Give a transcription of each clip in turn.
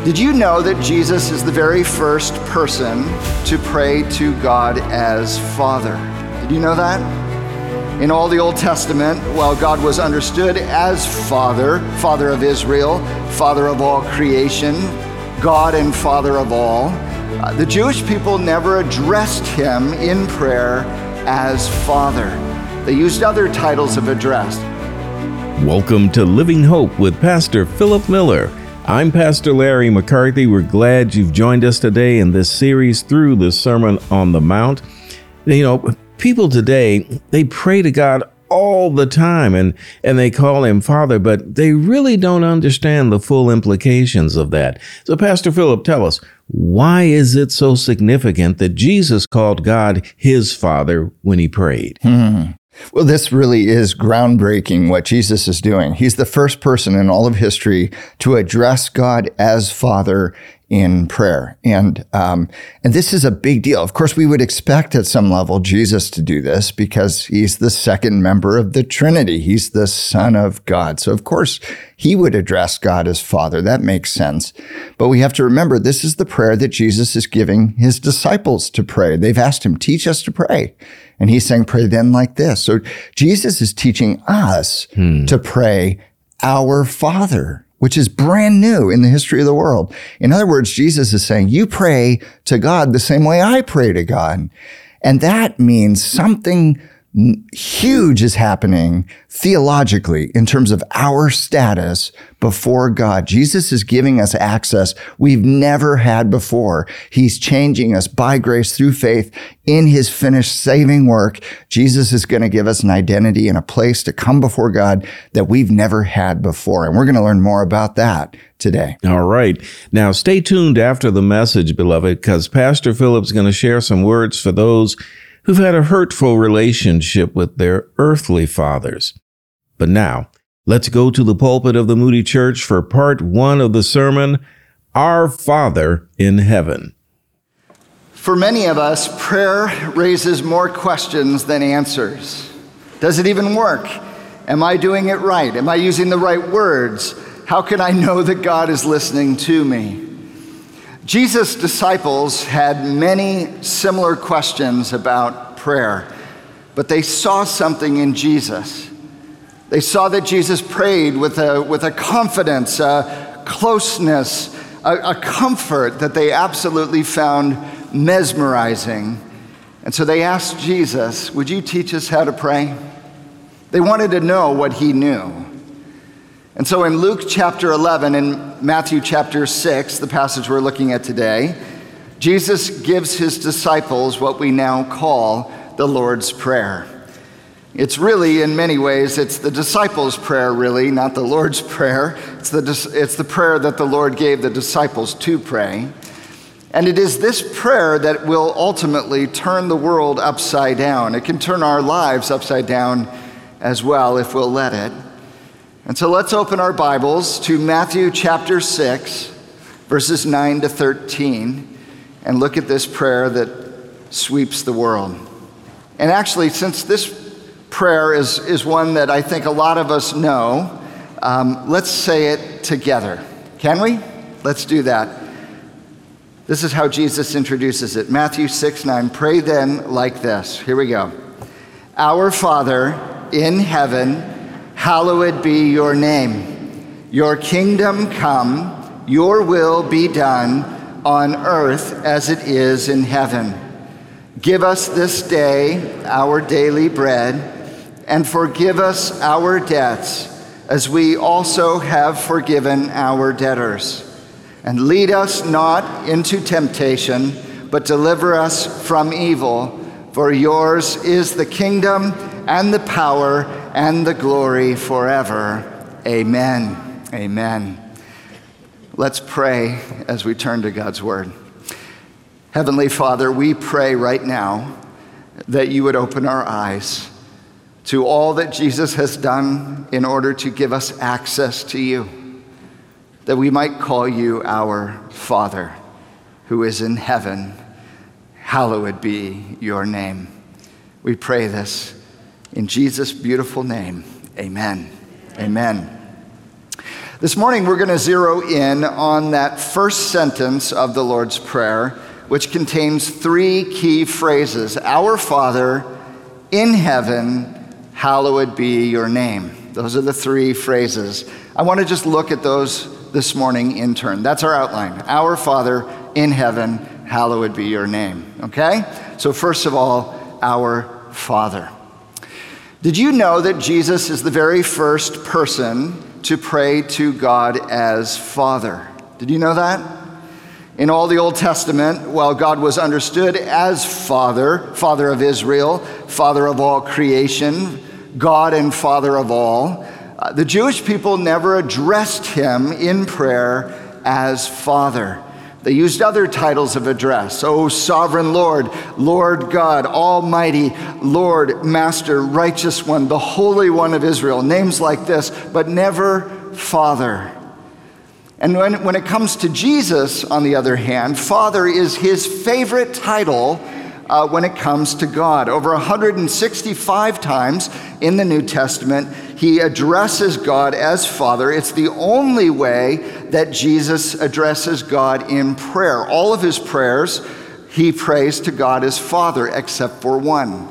Did you know that Jesus is the very first person to pray to God as Father? Did you know that? In all the Old Testament, while God was understood as Father, Father of Israel, Father of all creation, God and Father of all, the Jewish people never addressed him in prayer as Father. They used other titles of address. Welcome to Living Hope with Pastor Philip Miller. I'm Pastor Larry McCarthy. We're glad you've joined us today in this series through the Sermon on the Mount. You know, people today, they pray to God all the time and they call him Father, but they really don't understand the full implications of that. So Pastor Philip, tell us, why is it so significant that Jesus called God his Father when he prayed? Well, this really is groundbreaking what Jesus is doing. He's the first person in all of history to address God as Father in prayer. And this is a big deal. Of course, we would expect at some level Jesus to do this because he's the second member of the Trinity. He's the Son of God. So of course, he would address God as Father. That makes sense. But we have to remember, this is the prayer that Jesus is giving his disciples to pray. They've asked him, teach us to pray. And he's saying, pray then like this. So Jesus is teaching us to pray, our Father, which is brand new in the history of the world. In other words, Jesus is saying, you pray to God the same way I pray to God. And that means something huge is happening theologically in terms of our status before God. Jesus is giving us access we've never had before. He's changing us by grace through faith in his finished saving work. Jesus is going to give us an identity and a place to come before God that we've never had before. And we're going to learn more about that today. All right. Now, stay tuned after the message, beloved, because Pastor Philip's going to share some words for those who've had a hurtful relationship with their earthly fathers. But now, let's go to the pulpit of the Moody Church for part 1 of the sermon, Our Father in Heaven. For many of us, prayer raises more questions than answers. Does it even work? Am I doing it right? Am I using the right words? How can I know that God is listening to me? Jesus' disciples had many similar questions about prayer, but they saw something in Jesus. They saw that Jesus prayed with a confidence, a closeness, a comfort that they absolutely found mesmerizing. And so they asked Jesus, would you teach us how to pray? They wanted to know what he knew. And so in Luke chapter 11 and Matthew chapter 6, the passage we're looking at today, Jesus gives his disciples what we now call the Lord's Prayer. It's really, in many ways, it's the disciples' prayer, really, not the Lord's Prayer. It's the prayer that the Lord gave the disciples to pray. And it is this prayer that will ultimately turn the world upside down. It can turn our lives upside down as well if we'll let it. And so let's open our Bibles to Matthew chapter 6, verses 9 to 13, and look at this prayer that sweeps the world. And actually, since this prayer is one that I think a lot of us know, let's say it together. Can we? Let's do that. This is how Jesus introduces it. Matthew 6:9. Pray then like this. Here we go. Our Father in heaven, hallowed be your name. Your kingdom come, your will be done on earth as it is in heaven. Give us this day our daily bread, and forgive us our debts as we also have forgiven our debtors. And lead us not into temptation, but deliver us from evil. For yours is the kingdom and the power and the glory forever. Amen. Amen. Let's pray as we turn to God's word. Heavenly Father, we pray right now that you would open our eyes to all that Jesus has done in order to give us access to you, that we might call you our Father who is in heaven. Hallowed be your name. We pray this in Jesus' beautiful name. Amen. Amen. This morning, we're going to zero in on that first sentence of the Lord's Prayer, which contains three key phrases. Our Father in heaven, hallowed be your name. Those are the three phrases. I want to just look at those this morning in turn. That's our outline. Our Father in heaven, hallowed be your name. Okay? So first of all, our Father. Did you know that Jesus is the very first person to pray to God as Father? Did you know that? In all the Old Testament, while God was understood as Father, Father of Israel, Father of all creation, God and Father of all, the Jewish people never addressed him in prayer as Father. They used other titles of address. Oh, Sovereign Lord, Lord God, Almighty, Lord, Master, Righteous One, the Holy One of Israel, names like this, but never Father. And when it comes to Jesus, on the other hand, Father is his favorite title when it comes to God. Over 165 times in the New Testament, he addresses God as Father. It's the only way that Jesus addresses God in prayer. All of his prayers, he prays to God as Father, except for one.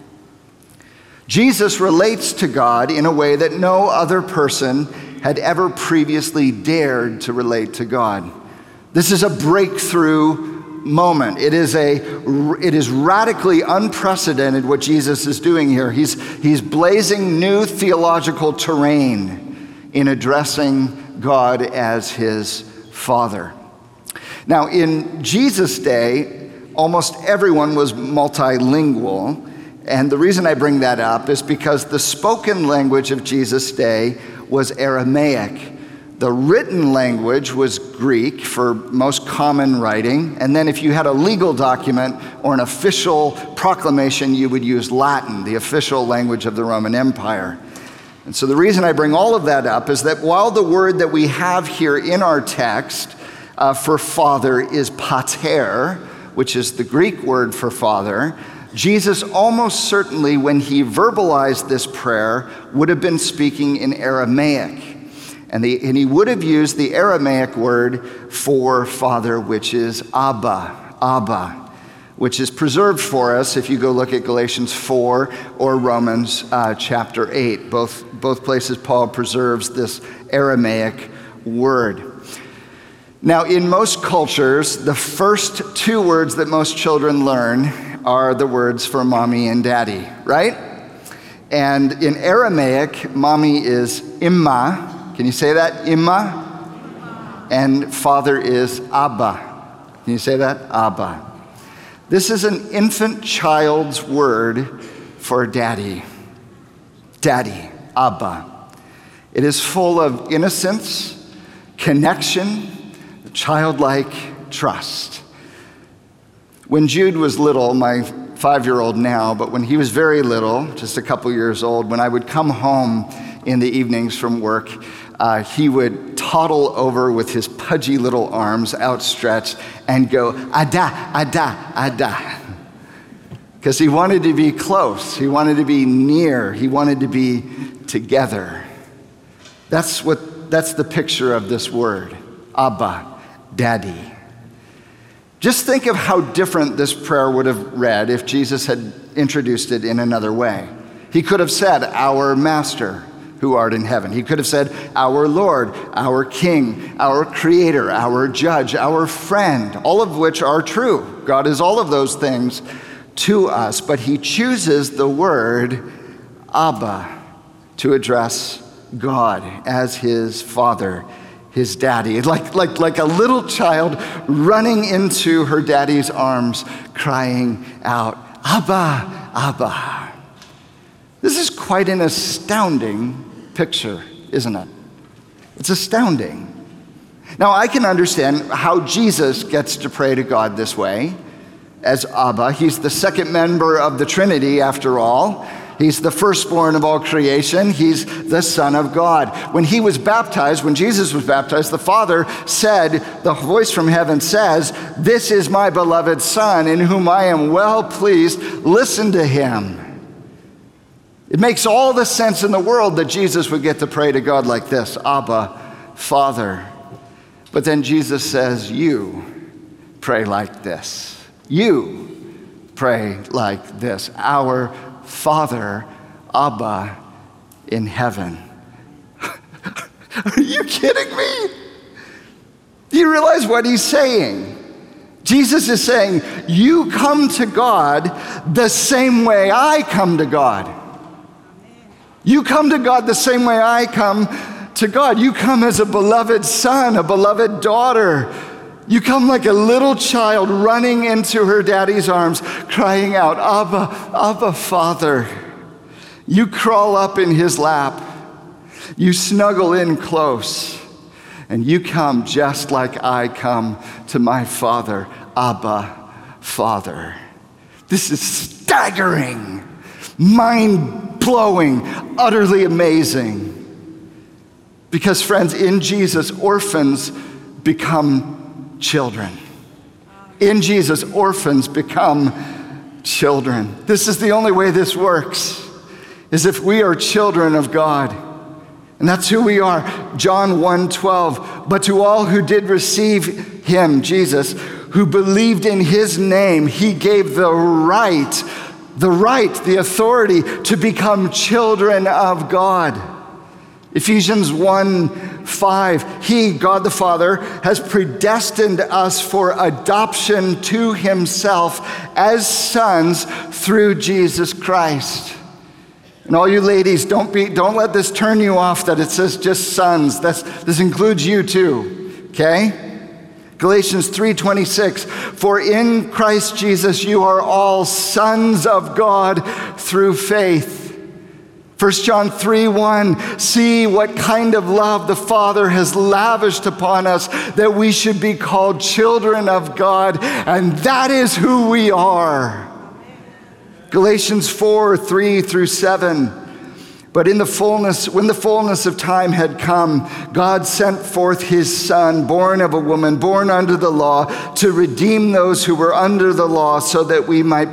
Jesus relates to God in a way that no other person had ever previously dared to relate to God. This is a breakthrough moment. It is radically unprecedented what Jesus is doing here. He's blazing new theological terrain in addressing God as his Father. Now, in Jesus' day, almost everyone was multilingual, and the reason I bring that up is because the spoken language of Jesus' day was Aramaic. The written language was Greek for most common writing, and then if you had a legal document or an official proclamation, you would use Latin, the official language of the Roman Empire. And so the reason I bring all of that up is that while the word that we have here in our text for father is pater, which is the Greek word for father, Jesus almost certainly, when he verbalized this prayer, would have been speaking in Aramaic. And he would have used the Aramaic word for father, which is Abba, which is preserved for us if you go look at Galatians 4 or Romans chapter 8. Both places Paul preserves this Aramaic word. Now, in most cultures, the first two words that most children learn are the words for mommy and daddy, right? And in Aramaic, mommy is Imma. Can you say that? Imma. And father is Abba. Can you say that? Abba. This is an infant child's word for daddy. Daddy, Abba. It is full of innocence, connection, childlike trust. When Jude was little, my 5-year-old now, but when he was very little, just a couple years old, when I would come home in the evenings from work, he would toddle over with his pudgy little arms outstretched and go, Ada, Ada, Ada. Because he wanted to be close. He wanted to be near. He wanted to be together. That's the picture of this word, Abba, Daddy. Just think of how different this prayer would have read if Jesus had introduced it in another way. He could have said, our Master who art in heaven. He could have said, our Lord, our King, our Creator, our Judge, our Friend, all of which are true. God is all of those things to us, but he chooses the word Abba to address God as his Father, his daddy, like a little child running into her daddy's arms, crying out, Abba, Abba. This is quite an astounding picture, isn't it? It's astounding. Now, I can understand how Jesus gets to pray to God this way, as Abba. He's the second member of the Trinity, after all. He's the firstborn of all creation. He's the Son of God. When he was baptized, when Jesus was baptized, the Father said, the voice from heaven says, this is my beloved Son, in whom I am well pleased. Listen to him. It makes all the sense in the world that Jesus would get to pray to God like this, Abba, Father. But then Jesus says, you pray like this. You pray like this. Our Father, Abba, in heaven. Are you kidding me? Do you realize what he's saying? Jesus is saying, you come to God the same way I come to God. You come to God the same way I come to God. You come as a beloved son, a beloved daughter. You come like a little child running into her daddy's arms, crying out, Abba, Abba, Father. You crawl up in his lap. You snuggle in close. And you come just like I come to my Father, Abba, Father. This is staggering, mind-blowing, utterly amazing. Because, friends, in Jesus, orphans become children. In Jesus, orphans become children. This is the only way this works, is if we are children of God. And that's who we are. John 1:12. But to all who did receive him, Jesus, who believed in his name, he gave the right, the authority to become children of God. Ephesians 1:5. He, God the Father, has predestined us for adoption to himself as sons through Jesus Christ. And all you ladies, don't let this turn you off that it says just sons. This includes you too, okay? Galatians 3:26, for in Christ Jesus you are all sons of God through faith. 1 John 3:1, see what kind of love the Father has lavished upon us that we should be called children of God, and that is who we are. Galatians 4:3-7. But when the fullness of time had come, God sent forth his Son, born of a woman, born under the law, to redeem those who were under the law, so that we might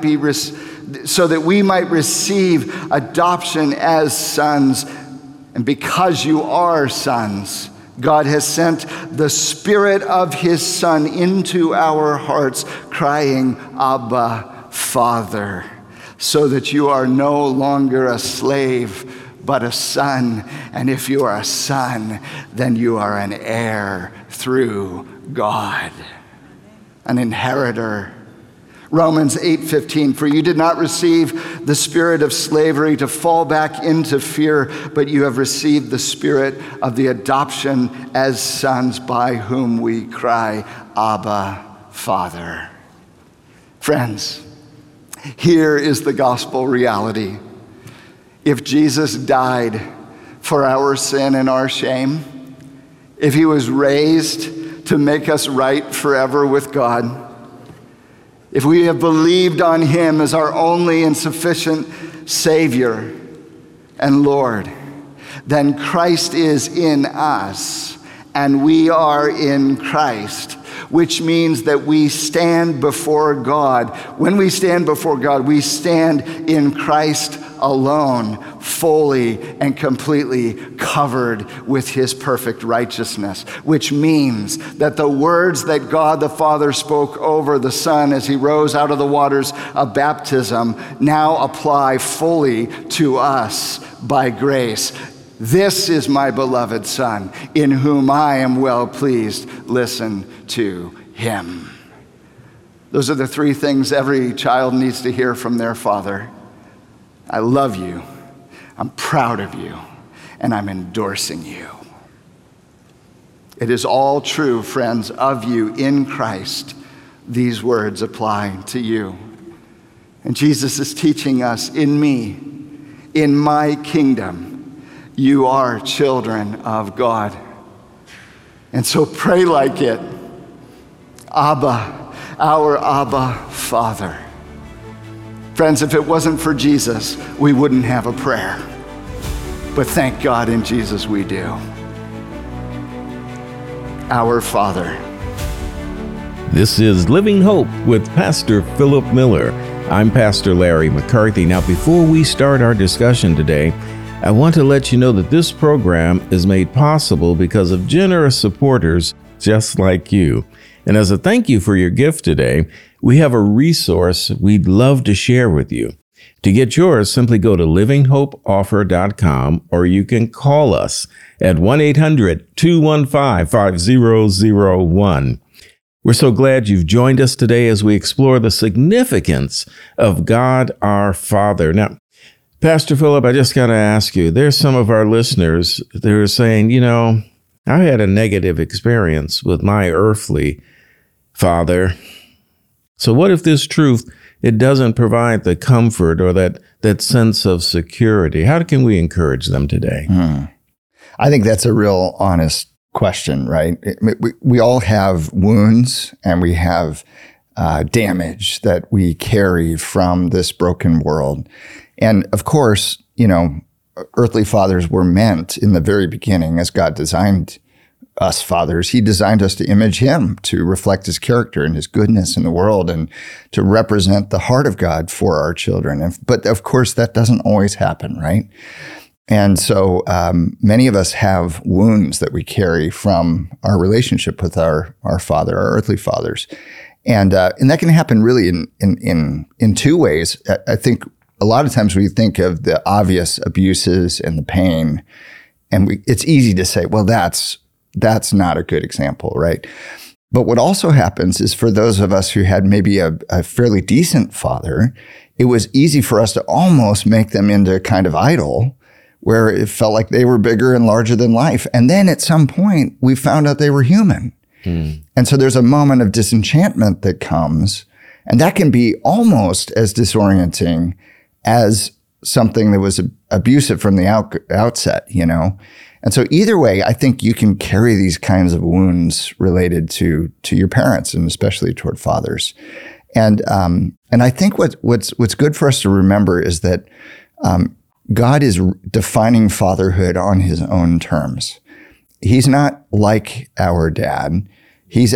receive adoption as sons. And because you are sons, God has sent the Spirit of his Son into our hearts, crying, Abba, Father. So that you are no longer a slave, but a son. And if you are a son, then you are an heir through God, an inheritor. Romans 8:15, for you did not receive the spirit of slavery to fall back into fear, but you have received the spirit of the adoption as sons, by whom we cry, Abba, Father. Friends, here is the gospel reality. If Jesus died for our sin and our shame, if he was raised to make us right forever with God, if we have believed on him as our only and sufficient Savior and Lord, then Christ is in us and we are in Christ, which means that we stand before God. When we stand before God, we stand in Christ alone, fully and completely covered with his perfect righteousness, which means that the words that God the Father spoke over the Son as he rose out of the waters of baptism now apply fully to us by grace. This is my beloved Son, in whom I am well pleased. Listen to him. Those are the three things every child needs to hear from their father. I love you, I'm proud of you, and I'm endorsing you. It is all true, friends, of you in Christ. These words apply to you. And Jesus is teaching us, in me, in my kingdom, you are children of God. And so pray like it. Abba, our Abba Father. Friends, if it wasn't for Jesus, we wouldn't have a prayer. But thank God in Jesus we do. Our Father. This is Living Hope with Pastor Philip Miller. I'm Pastor Larry McCarthy. Now, before we start our discussion today, I want to let you know that this program is made possible because of generous supporters just like you. And as a thank you for your gift today, we have a resource we'd love to share with you. To get yours, simply go to livinghopeoffer.com, or you can call us at 1-800-215-5001. We're so glad you've joined us today as we explore the significance of God our Father. Now, Pastor Philip, I just got to ask you, there's some of our listeners that are saying, I had a negative experience with my earthly father. So what if this truth, it doesn't provide the comfort or that sense of security? How can we encourage them today? I think that's a real honest question, right? We all have wounds and we have damage that we carry from this broken world. And of course, earthly fathers were meant in the very beginning, as God designed us fathers. He designed us to image him, to reflect his character and his goodness in the world, and to represent the heart of God for our children. But of course, that doesn't always happen, right? And so many of us have wounds that we carry from our relationship with our father, our earthly fathers. And that can happen really in two ways. I think a lot of times we think of the obvious abuses and the pain, and it's easy to say, well, that's not a good example, right? But what also happens is for those of us who had maybe a fairly decent father, it was easy for us to almost make them into a kind of idol where it felt like they were bigger and larger than life. And then at some point, we found out they were human. And so there's a moment of disenchantment that comes, and that can be almost as disorienting as something that was abusive from the outset, And so either way, I think you can carry these kinds of wounds related to your parents, and especially toward fathers. And I think what's good for us to remember is that God is defining fatherhood on his own terms. He's not like our dad. He's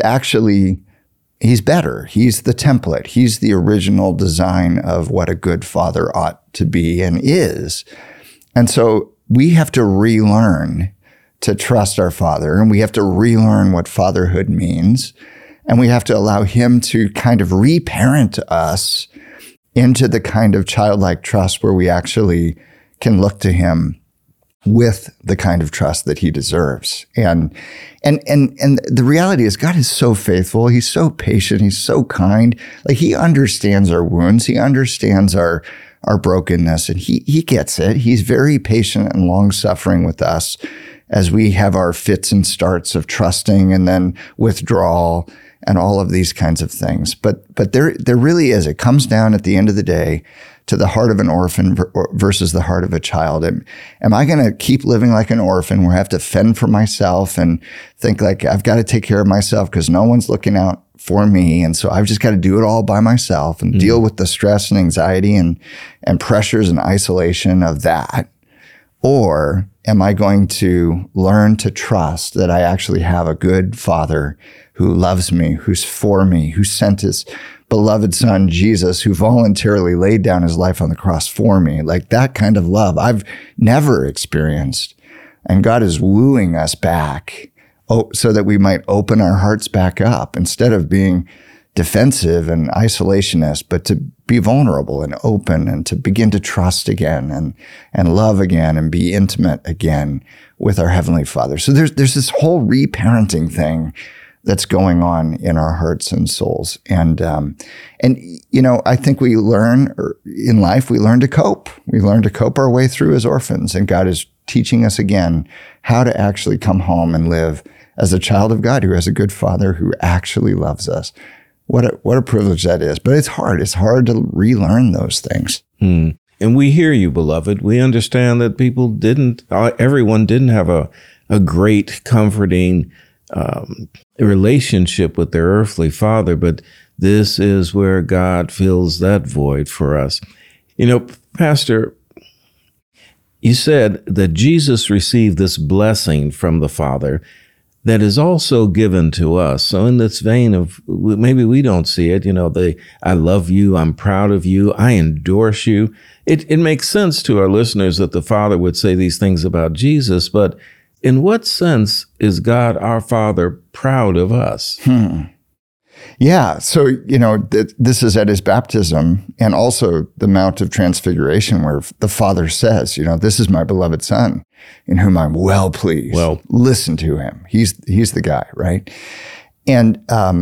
better. He's the template. He's the original design of what a good father ought to be and is. And so we have to relearn to trust our father, and we have to relearn what fatherhood means. And we have to allow him to kind of reparent us into the kind of childlike trust where we actually can look to him with the kind of trust that he deserves. And the reality is God is so faithful. He's so patient. He's so kind. Like, he understands our wounds. He understands our brokenness, and he gets it. He's very patient and long-suffering with us as we have our fits and starts of trusting and then withdrawal and all of these kinds of things. But there really is. It comes down at the end of the day to the heart of an orphan versus the heart of a child. Am I going to keep living like an orphan where I have to fend for myself and think like I've got to take care of myself because no one's looking out for me, and so I've just got to do it all by myself and deal with the stress and anxiety and pressures and isolation of that? Or am I going to learn to trust that I actually have a good father who loves me, who's for me, who sent his beloved son, Jesus, who voluntarily laid down his life on the cross for me? Like, that kind of love I've never experienced. And God is wooing us back so that we might open our hearts back up instead of being defensive and isolationist, but to be vulnerable and open and to begin to trust again and love again and be intimate again with our Heavenly Father. So there's this whole reparenting thing that's going on in our hearts and souls. And I think we learn in life, we learn to cope. We learn to cope our way through as orphans. And God is teaching us again how to actually come home and live as a child of God who has a good father who actually loves us. What a privilege that is. But it's hard. It's hard to relearn those things. And we hear you, beloved. We understand that everyone didn't have a great, comforting relationship with their earthly father, but this is where God fills that void for us. Pastor, you said that Jesus received this blessing from the Father that is also given to us. So in this vein of, maybe we don't see it, I love you, I'm proud of you, I endorse you. It makes sense to our listeners that the Father would say these things about Jesus, but in what sense is God our Father proud of us? Yeah. So, this is at his baptism and also the Mount of Transfiguration where the Father says, this is my beloved Son in whom I'm well pleased. Well, listen to him. He's the guy, right? And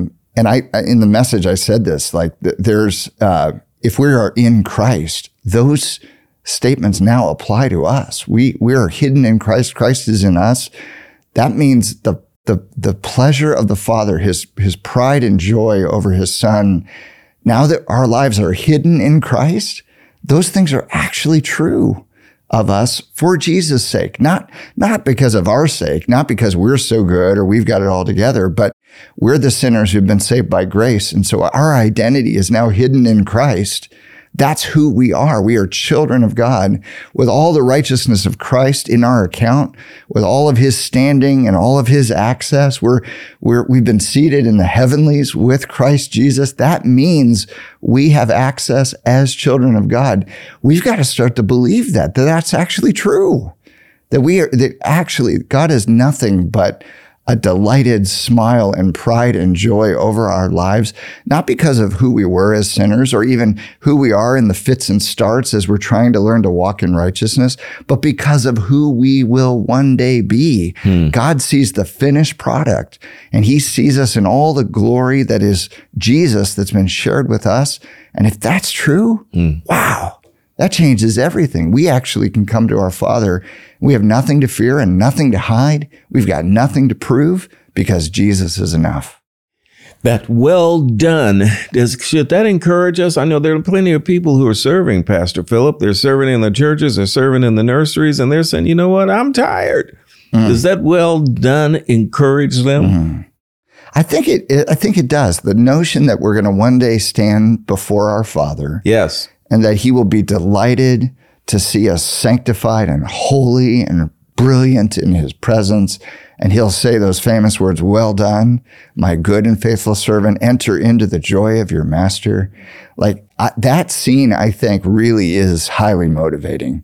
I in the message, I said this, like there's, if we are in Christ, those statements now apply to us. We are hidden in Christ. Christ is in us. That means the pleasure of the Father, his pride and joy over his Son, now that our lives are hidden in Christ, those things are actually true of us for Jesus' sake, not because of our sake, not because we're so good or we've got it all together, but we're the sinners who've been saved by grace. And so our identity is now hidden in Christ. That's who we are. We are children of God with all the righteousness of Christ in our account, with all of his standing and all of his access. We've been seated in the heavenlies with Christ Jesus. That means we have access as children of God. We've got to start to believe that that's actually true, that actually God is nothing but a delighted smile and pride and joy over our lives, not because of who we were as sinners or even who we are in the fits and starts as we're trying to learn to walk in righteousness, but because of who we will one day be. God sees the finished product and he sees us in all the glory that is Jesus that's been shared with us. And if that's true, wow, that changes everything. We actually can come to our Father. We have nothing to fear and nothing to hide. We've got nothing to prove because Jesus is enough. That well done. Should that encourage us? I know there are plenty of people who are serving, Pastor Philip. They're serving in the churches, they're serving in the nurseries, and they're saying, you know what, I'm tired. Does that well done encourage them? I think it does. The notion that we're going to one day stand before our Father. Yes. And that he will be delighted to see us sanctified and holy and brilliant in his presence. And he'll say those famous words, well done, my good and faithful servant, enter into the joy of your master. That scene, I think, really is highly motivating.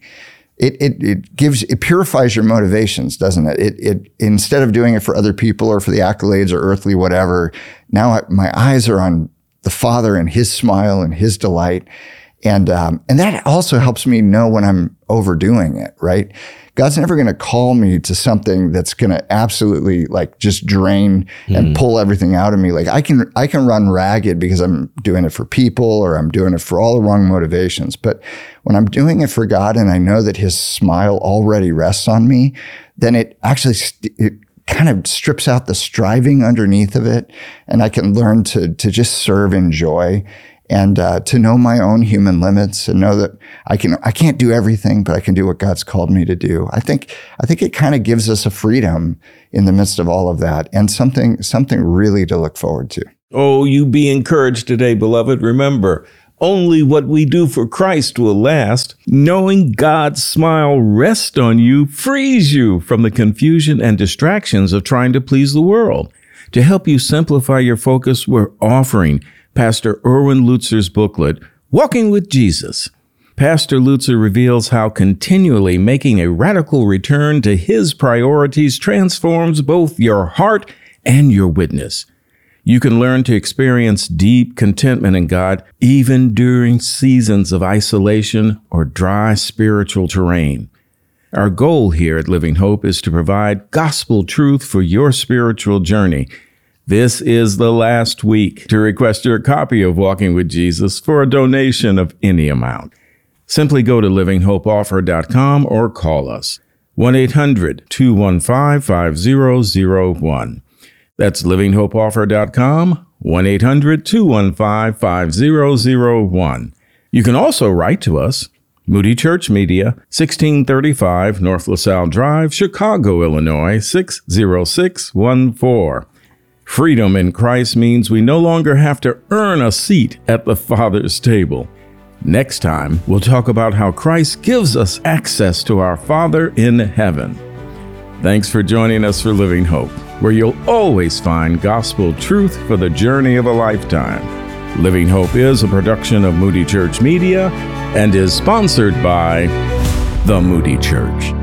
It purifies your motivations, doesn't it? It instead of doing it for other people or for the accolades or earthly whatever, now my eyes are on the Father and his smile and his delight. And that also helps me know when I'm overdoing it, right? God's never going to call me to something that's going to absolutely just drain and pull everything out of me. I can run ragged because I'm doing it for people or I'm doing it for all the wrong motivations. But when I'm doing it for God and I know that his smile already rests on me, then it actually it kind of strips out the striving underneath of it. And I can learn to just serve in joy. And to know my own human limits and know that I can't do everything, but I can do what God's called me to do. I think it kind of gives us a freedom in the midst of all of that and something really to look forward to. Oh, you be encouraged today, beloved. Remember, only what we do for Christ will last. Knowing God's smile rests on you frees you from the confusion and distractions of trying to please the world. To help you simplify your focus, we're offering Pastor Erwin Lutzer's booklet, Walking with Jesus. Pastor Lutzer reveals how continually making a radical return to his priorities transforms both your heart and your witness. You can learn to experience deep contentment in God even during seasons of isolation or dry spiritual terrain. Our goal here at Living Hope is to provide gospel truth for your spiritual journey. This is the last week to request your copy of Walking with Jesus for a donation of any amount. Simply go to livinghopeoffer.com or call us 1-800-215-5001. That's livinghopeoffer.com, 1-800-215-5001. You can also write to us, Moody Church Media, 1635 North LaSalle Drive, Chicago, Illinois, 60614. Freedom in Christ means we no longer have to earn a seat at the Father's table. Next time, we'll talk about how Christ gives us access to our Father in heaven. Thanks for joining us for Living Hope. where you'll always find gospel truth for the journey of a lifetime. Living Hope is a production of Moody Church Media and is sponsored by The Moody Church.